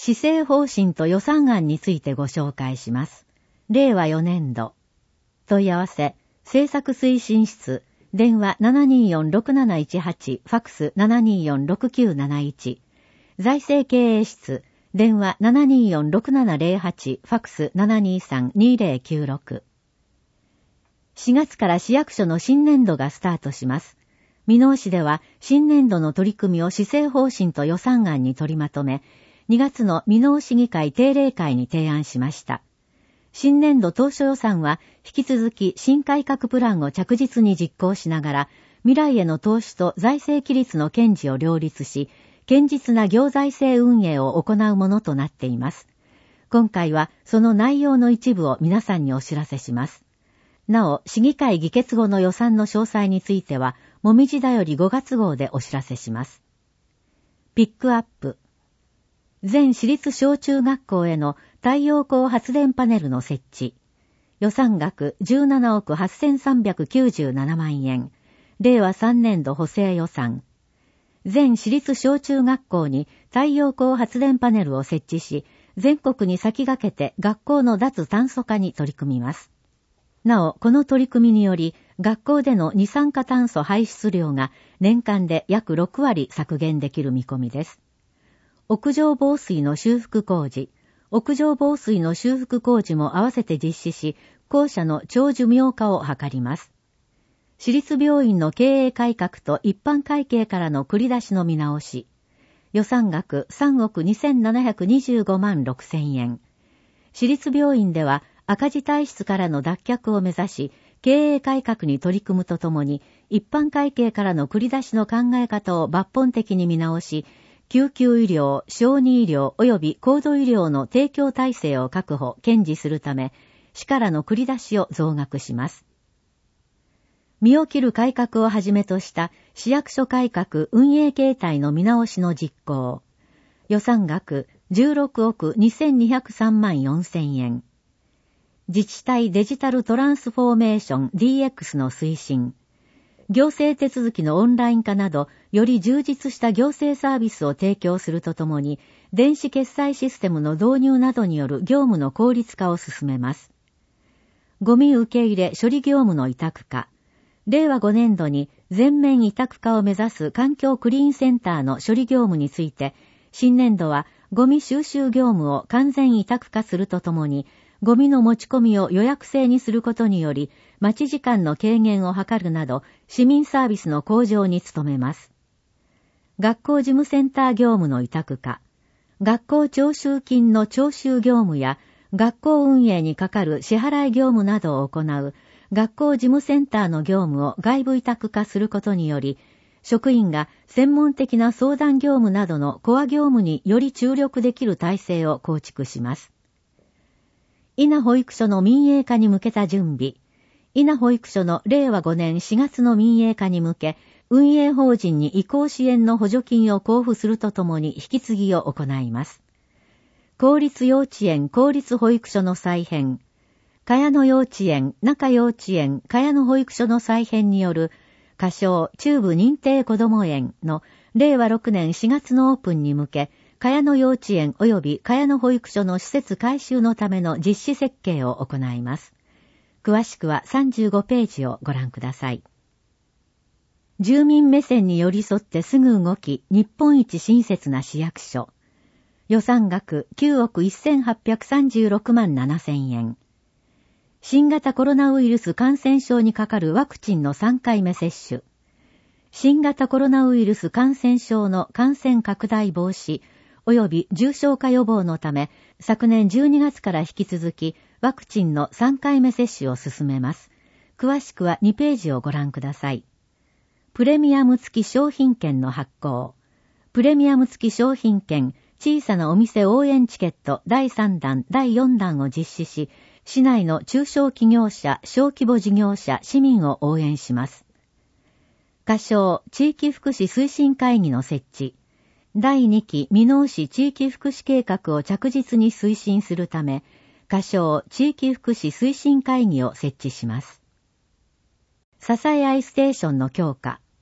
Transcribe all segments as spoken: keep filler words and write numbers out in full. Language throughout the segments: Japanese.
施政方針と予算案についてご紹介します。れいわよねんど。問い合わせ、政策推進室、電話 ななにーよんろくなないちはち、ファックス ななにーよんろくきゅうなないち、財政経営室、電話 ななにーよんろくななぜろはち、ファックス ななにーさんにーぜろきゅうろく。しがつから市役所の新年度がスタートします。箕面市では新年度の取り組みを施政方針と予算案に取りまとめ、にがつの箕面市議会定例会に提案しました。新年度当初予算は引き続き新改革プランを着実に実行しながら、未来への投資と財政規律の堅持を両立し、堅実な行財政運営を行うものとなっています。今回はその内容の一部を皆さんにお知らせします。なお、市議会議決後の予算の詳細については、もみじだよりごがつ号でお知らせします。ピックアップ。全市立小中学校への太陽光発電パネルの設置。予算額じゅうななおくはっせんさんびゃくきゅうじゅうななまんえん。れいわさんねんど補正予算。全市立小中学校に太陽光発電パネルを設置し、全国に先駆けて学校の脱炭素化に取り組みます。なお、この取り組みにより、学校での二酸化炭素排出量が年間で約ろくわり削減できる見込みです。屋上防水の修復工事。屋上防水の修復工事も合わせて実施し、校舎の長寿命化を図ります。市立病院の経営改革と一般会計からの繰り出しの見直し。予算額さんおくにせんななひゃくにじゅうごまんろくせんえん。市立病院では赤字体質からの脱却を目指し、経営改革に取り組むとともに、一般会計からの繰り出しの考え方を抜本的に見直し、救急医療、小児医療及び高度医療の提供体制を確保、堅持するため、市からの繰り出しを増額します。身を切る改革をはじめとした市役所改革運営形態の見直しの実行。予算額じゅうろくおくにせんにひゃくさんまんよんせんえん。自治体デジタルトランスフォーメーション ディーエックス の推進。行政手続きのオンライン化など、より充実した行政サービスを提供するとともに、電子決済システムの導入などによる業務の効率化を進めます。ゴミ受け入れ処理業務の委託化。れいわごねんどに全面委託化を目指す環境クリーンセンターの処理業務について、新年度はゴミ収集業務を完全委託化するとともに、ゴミの持ち込みを予約制にすることにより、待ち時間の軽減を図るなど、市民サービスの向上に努めます。学校事務センター業務の委託化。学校徴収金の徴収業務や、学校運営にかかる支払い業務などを行う、学校事務センターの業務を外部委託化することにより、職員が専門的な相談業務などのコア業務により注力できる体制を構築します。稲保育所の民営化に向けた準備。稲保育所のれいわごねんしがつの民営化に向け、運営法人に移行支援の補助金を交付するとともに引き継ぎを行います。公立幼稚園、公立保育所の再編。茅野幼稚園、中幼稚園、茅野保育所の再編による、仮称中部認定こども園のれいわろくねんしがつのオープンに向け、茅野幼稚園及び茅野保育所の施設改修のための実施設計を行います。詳しくはさんじゅうごページをご覧ください。住民目線に寄り添ってすぐ動き、日本一親切な市役所。予算額きゅうおくせんはっぴゃくさんじゅうろくまんななせんえん。新型コロナウイルス感染症にかかるワクチンのさんかいめ接種。新型コロナウイルス感染症の感染拡大防止及び重症化予防のため、昨年じゅうにがつから引き続きワクチンのさんかいめ接種を進めます。詳しくはにページをご覧ください。プレミアム付き商品券の発行。プレミアム付き商品券小さなお店応援チケットだいさんだん、だいよんだんを実施し、市内の中小企業者、小規模事業者、市民を応援します。仮称、地域福祉推進会議の設置。だいにき箕面市地域福祉計画を着実に推進するため、仮称、地域福祉推進会議を設置します。支え合いステーションの強化。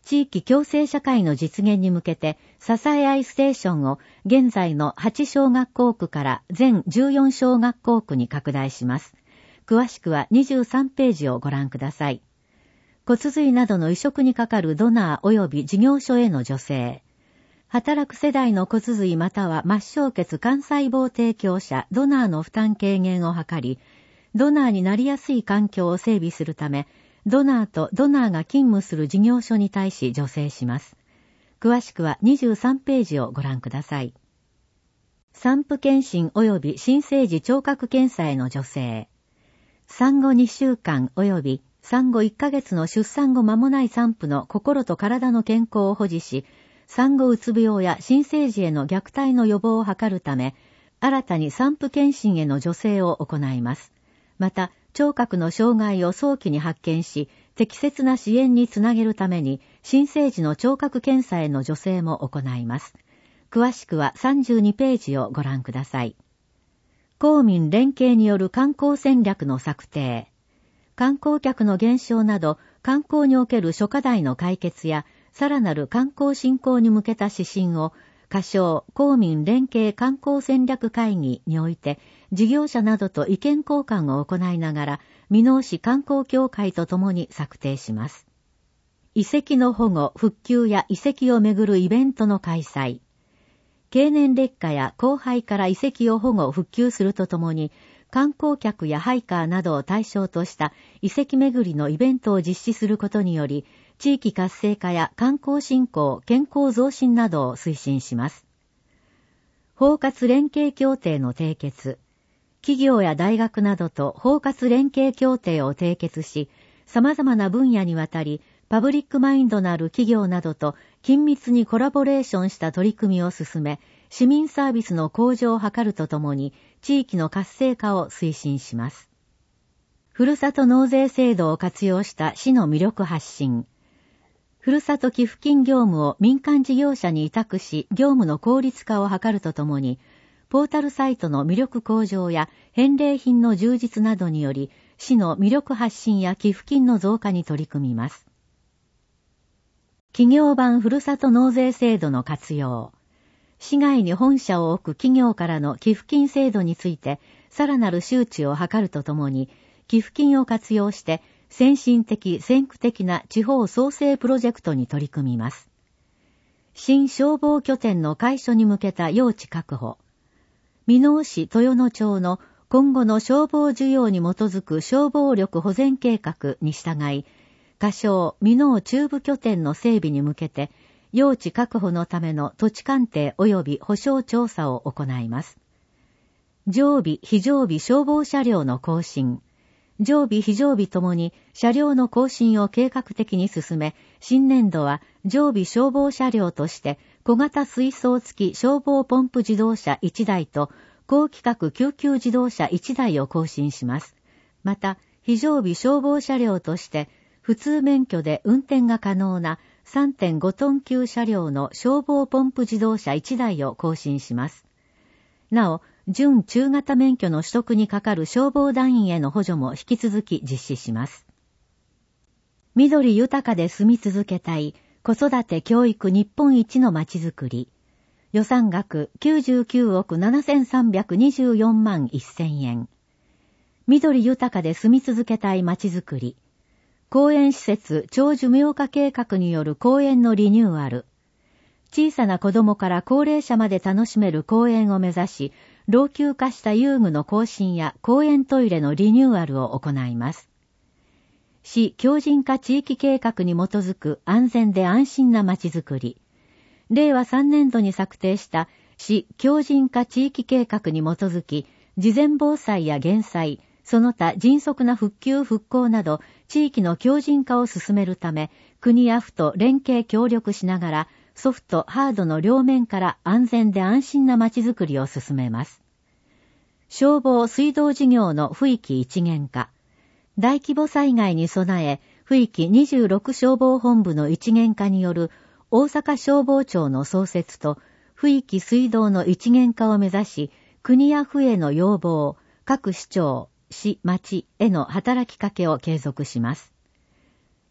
地域共生社会の実現に向けて支え合いステーションを現在のはち小学校区から全じゅうよん小学校区に拡大します。詳しくはにじゅうさんページをご覧ください。骨髄などの移植にかかるドナー及び事業所への助成。働く世代の骨髄または末梢血幹細胞提供者ドナーの負担軽減を図り、ドナーになりやすい環境を整備するため、ドナーとドナーが勤務する事業所に対し助成します。詳しくはにじゅうさんページをご覧ください。産婦検診及び新生児聴覚検査への助成。産後にしゅうかん及び産後いっかげつの出産後間もない産婦の心と体の健康を保持し、産後うつ病や新生児への虐待の予防を図るため、新たに産婦検診への助成を行います。また、聴覚の障害を早期に発見し、適切な支援につなげるために、新生児の聴覚検査への助成も行います。詳しくはさんじゅうにページをご覧ください。公民連携による観光戦略の策定。観光客の減少など、観光における諸課題の解決や、さらなる観光振興に向けた指針を、仮称公民連携観光戦略会議において、事業者などと意見交換を行いながら、箕面市観光協会とともに策定します。遺跡の保護、復旧や遺跡をめぐるイベントの開催。経年劣化や荒廃から遺跡を保護、復旧するとともに、観光客やハイカーなどを対象とした遺跡めぐりのイベントを実施することにより、地域活性化や観光振興、健康増進などを推進します。包括連携協定の締結。企業や大学などと包括連携協定を締結し、様々な分野にわたり、パブリックマインドのある企業などと緊密にコラボレーションした取り組みを進め、市民サービスの向上を図るとともに、地域の活性化を推進します。ふるさと納税制度を活用した市の魅力発信。ふるさと寄付金業務を民間事業者に委託し、業務の効率化を図るとともに、ポータルサイトの魅力向上や返礼品の充実などにより、市の魅力発信や寄付金の増加に取り組みます。企業版ふるさと納税制度の活用。市外に本社を置く企業からの寄付金制度について、さらなる周知を図るとともに、寄付金を活用して、先進的、先駆的な地方創生プロジェクトに取り組みます。新消防拠点の開所に向けた用地確保。箕面市豊野町の今後の消防需要に基づく消防力保全計画に従い、仮称箕面中部拠点の整備に向けて、用地確保のための土地鑑定及び保証調査を行います。常備・非常備消防車両の更新。常備・非常備ともに車両の更新を計画的に進め、新年度は常備消防車両として小型水槽付き消防ポンプ自動車いちだいと高規格救急自動車いちだいを更新します。また、非常備消防車両として普通免許で運転が可能な さんてんごトン級車両の消防ポンプ自動車いちだいを更新します。なお、準中型免許の取得にかかる消防団員への補助も引き続き実施します。緑豊かで住み続けたい子育て教育日本一のまちづくり。予算額きゅうじゅうきゅうおくななせんさんびゃくにじゅうよんまんせんえん。緑豊かで住み続けたいまちづくり。公園施設長寿命化計画による公園のリニューアル。小さな子供から高齢者まで楽しめる公園を目指し、老朽化した遊具の更新や公園トイレのリニューアルを行います。市強靭化地域計画に基づく安全で安心なまちづくり。れいわさんねんどに策定した市強靭化地域計画に基づき、事前防災や減災、その他迅速な復旧復興など地域の強靭化を進めるため、国や府と連携協力しながら、ソフト、ハードの両面から安全で安心なまちづくりを進めます。消防水道事業の区域一元化。大規模災害に備え、区域にじゅうろく消防本部の一元化による大阪消防庁の創設と、区域水道の一元化を目指し、国や府への要望、各市町、市、町への働きかけを継続します。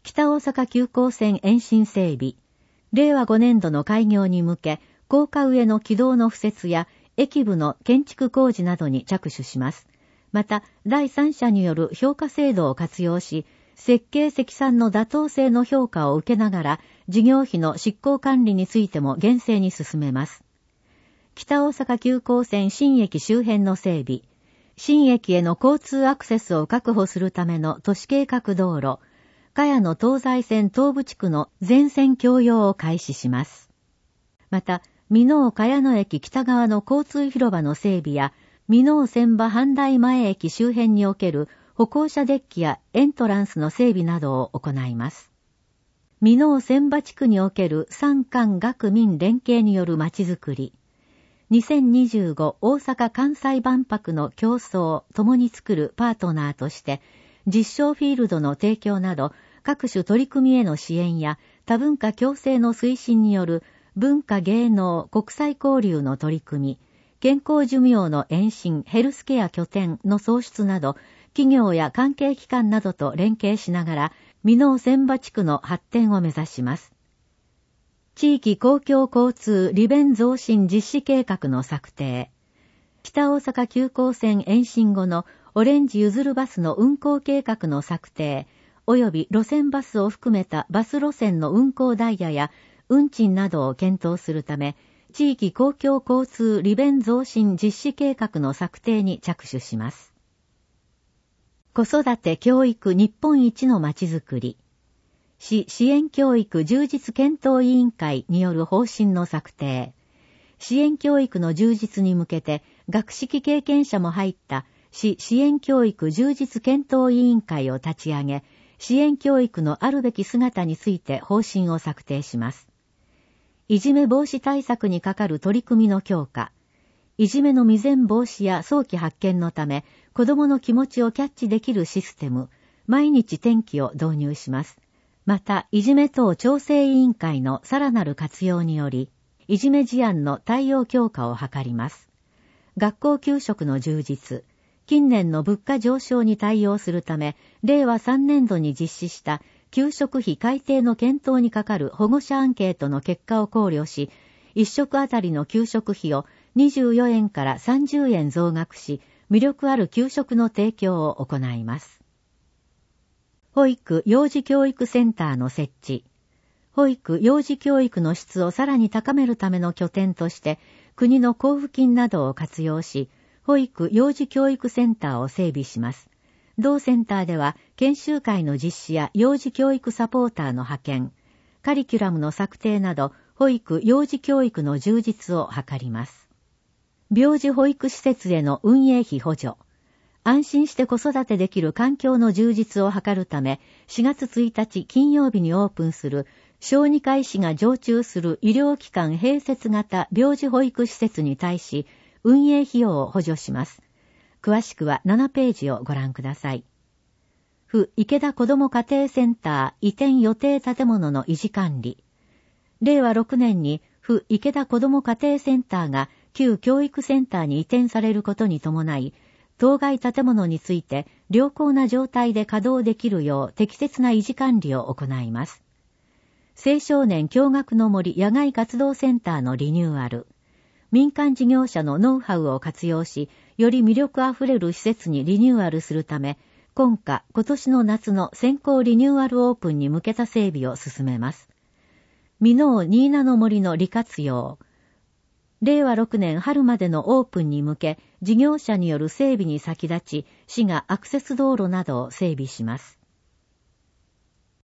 北大阪急行線延伸整備、れいわごねんどの開業に向け、高架上の軌道の敷設や駅部の建築工事などに着手します。また、第三者による評価制度を活用し、設計積算の妥当性の評価を受けながら、事業費の執行管理についても厳正に進めます。北大阪急行線新駅周辺の整備、新駅への交通アクセスを確保するための都市計画道路、茅野東西線東部地区の全線共用を開始します。また、箕面茅野駅北側の交通広場の整備や、箕面千葉阪大前駅周辺における歩行者デッキやエントランスの整備などを行います。箕面千葉地区における産官学民連携によるまちづくり、にせんにじゅうご大阪・関西万博の競争を共に作るパートナーとして、実証フィールドの提供など各種取り組みへの支援や多文化共生の推進による文化芸能国際交流の取り組み、健康寿命の延伸ヘルスケア拠点の創出など、企業や関係機関などと連携しながら、箕面千葉地区の発展を目指します。地域公共交通利便増進実施計画の策定。北大阪急行線延伸後のオレンジゆずるバスの運行計画の策定、及び路線バスを含めたバス路線の運行ダイヤや運賃などを検討するため、地域公共交通利便増進実施計画の策定に着手します。子育て教育日本一のまちづくり。市支援教育充実検討委員会による方針の策定。支援教育の充実に向けて、学識経験者も入った市支援教育充実検討委員会を立ち上げ、支援教育のあるべき姿について方針を策定します。いじめ防止対策にかかる取り組みの強化。いじめの未然防止や早期発見のため、子どもの気持ちをキャッチできるシステム、毎日天気を導入します。また、いじめ等調整委員会のさらなる活用により、いじめ事案の対応強化を図ります。学校給食の充実、近年の物価上昇に対応するため、れいわさんねんどに実施した給食費改定の検討にかかる保護者アンケートの結果を考慮し、一食あたりの給食費をにじゅうよえんからさんじゅうえん増額し、魅力ある給食の提供を行います。保育・幼児教育センターの設置。保育・幼児教育の質をさらに高めるための拠点として、国の交付金などを活用し、保育・幼児教育センターを整備します。同センターでは、研修会の実施や幼児教育サポーターの派遣、カリキュラムの策定など、保育・幼児教育の充実を図ります。病児保育施設への運営費補助。安心して子育てできる環境の充実を図るため、しがつついたち金曜日にオープンする、小児科医師が常駐する医療機関併設型病児保育施設に対し、運営費用を補助します。詳しくはななページをご覧ください。府池田子ども家庭センター移転予定建物の維持管理。れいわろくねんに府池田子ども家庭センターが旧教育センターに移転されることに伴い、当該建物について良好な状態で稼働できるよう適切な維持管理を行います。青少年共学の森野外活動センターのリニューアル。民間事業者のノウハウを活用し、より魅力あふれる施設にリニューアルするため、今夏、今年の夏の先行リニューアルオープンに向けた整備を進めます。箕面新名の森の利活用。れいわろくねん春までのオープンに向け、事業者による整備に先立ち、市がアクセス道路などを整備します。